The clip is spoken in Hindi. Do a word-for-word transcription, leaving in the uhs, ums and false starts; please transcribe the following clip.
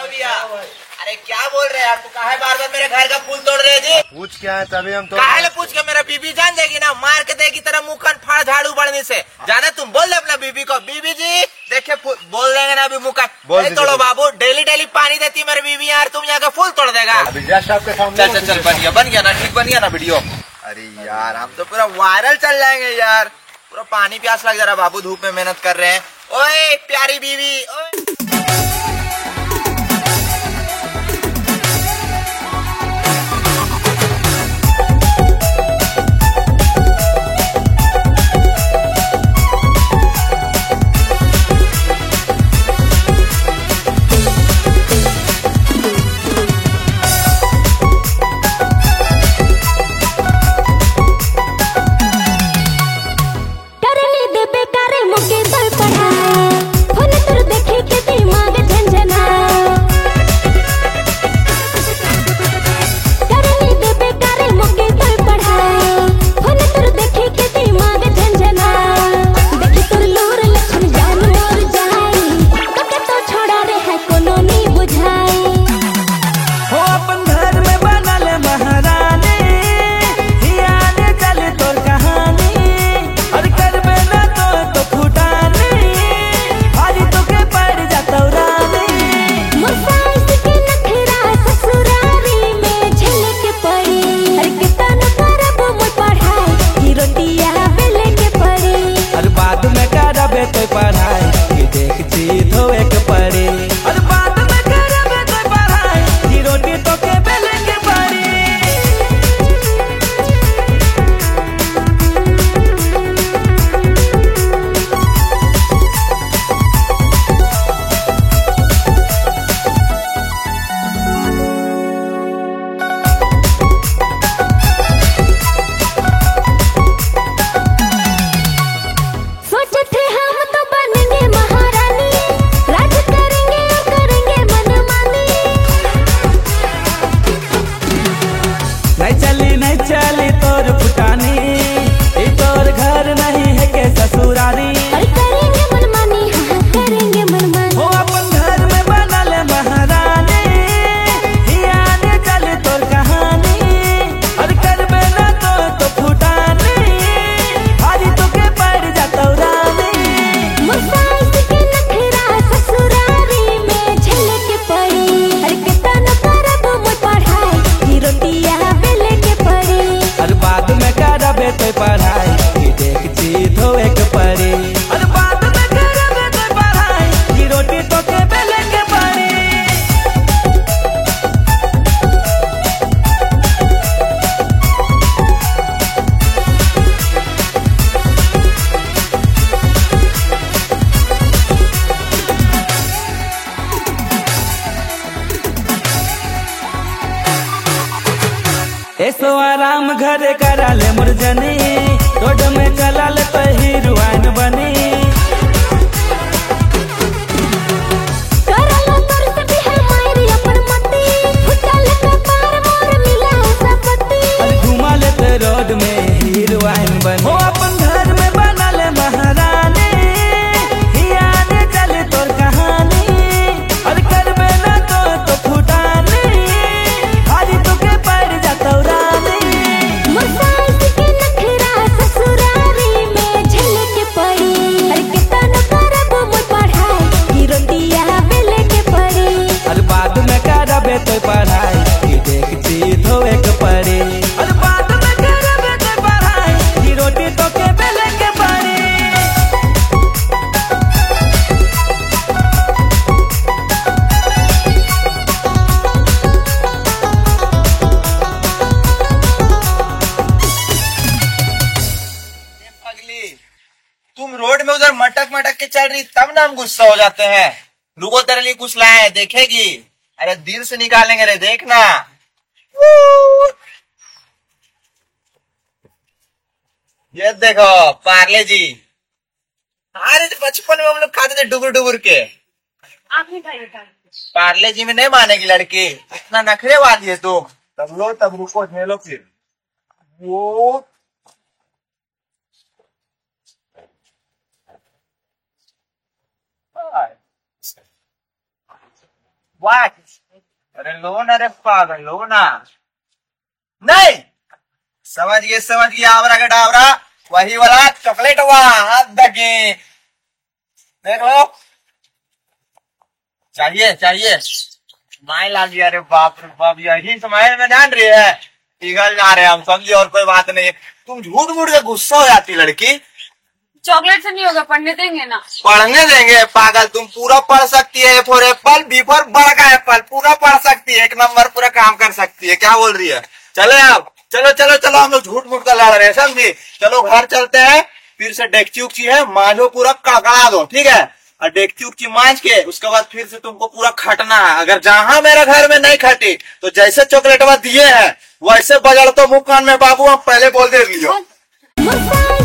भैया। अरे क्या बोल रहे हैं यार, तू काहे बार बार मेरे घर का फूल तोड़ रहे जी? पूछ क्या है तभी हम तो काहे पूछ के मेरा बीबी जान देगी ना, मार के देगी तेरा मुंह कान फाड़ झाड़ू बढ़ने से। ज्यादा तुम बोल दे अपना बीबी को, बीबी जी देखे बोल देंगे ना अभी मुंह कान तोड़ो बाबू। डेली डेली पानी देती मेरी बीबी यार, तुम यहाँ का फूल तोड़ देगा। के सामने चल चल चल बन गया बन गया ना, ठीक बन गया ना वीडियो। अरे यार हम तो पूरा वायरल चल जाएंगे यार, पूरा पानी प्यास लग जा रहा बाबू, धूप में मेहनत कर रहे हैं। ओए प्यारी बीवी ओए। तो पढ़ाई देखती धोए के पड़ी और बाद में करबे तो पढ़ाई की रोटी तो के बेले के पड़ी। नहीं चली तोर फुटानी, तोर घर नहीं है के ससुरारी। करेंगे मनमानी हाँ करेंगे मनमानी, हो अपन घर में बना ले महारानी। हियाने चली तोर कहानी और करबे ना तो तो फुटानी, हारी तो के पड़ जातो रानी। मुसाइस के नखरा ससुरारी में झलक के पड़ी, हर के तन करब मोर पढ़ाई की रोटिया बेले के पड़ी और बाद में करबे तो पढ़ाई की देखती धोए के पड़ी और बाद में करबे तो पढ़ाई की रोटी तो के बेले के पड़ी। ऐसो आराम घरे करा ले मुरजनी, रोड में चला ले तो हीरोइन बनी। करलो तोर से भी है मायरी अपन मती, फुटल का पार मोर मिला सपती। और घुमा ले तो रोड में हीरोइन बनी, हो अपन घर में बना ले महारानी। हियाने चले तोर कहानी और करबे ना तो तो फुटानी, हारी तो के पड़ जातो रानी। मुसाइस के नखरा ससुरारी में झलक के पड़ी, हर के तन करब मोर पढ़ाई की रोटिया बेले के पड़ी और बाद में करबे तो पढ़ाई की देखती धोए के पड़ी और बाद में करबे तो पढ़ाई की रोटी तो के बेले के पड़ी। तुम रोड में उधर मटक मटक के चल रही तब ना हम गुस्सा हो जाते हैं। रुको तेरे लिए कुछ लाए हैं देखेगी? अरे दिल से निकालेंगे रे देखना। ये देखो पार्ले जी। अरे बचपन में हम लोग खाते थे डुबुर डुबुर के। पार्ले जी में नहीं मानेगी लड़की, इतना नखरेवादी है तुम। तब लो तब रुको झेलो फिर। वो वाह अरे लो ना रे पागल, लो ना। नहीं समझ गए समझ गए, आवरा का डावरा वही वाला चॉकलेट हुआ हाथ दगे। देखो चाहिए चाहिए स्माइल आ गया। अरे बाप रे बाप, यही स्माइल में जान रही है पिघल जा रहे हम, समझिए और कोई बात नहीं। तुम झूठ मूठ के गुस्सा हो जाती लड़की। चॉकलेट से नहीं होगा, पढ़ने देंगे ना। पढ़ने देंगे पागल, तुम पूरा पढ़ सकती है। A for apple, B for बड़का एप्पल, पूरा पढ़ सकती है, एक नंबर पूरा काम कर सकती है। क्या बोल रही है? चले आप, चलो चलो चलो, हम लोग झूठ मूठ का लड़ रहे हैं समझी। चलो घर चलते हैं, फिर से डेगची उगची है मांझो, पूरा कड़कड़ा दो ठीक है। और डेगची उगची मांझ के उसके बाद फिर से तुमको पूरा खटना है। अगर जहां मेरे घर में नहीं खटी तो जैसे चॉकलेट दिए हैं वैसे बजड़ तो मुंह कान में बाबू हम पहले बोल दे लियो। मुस्कान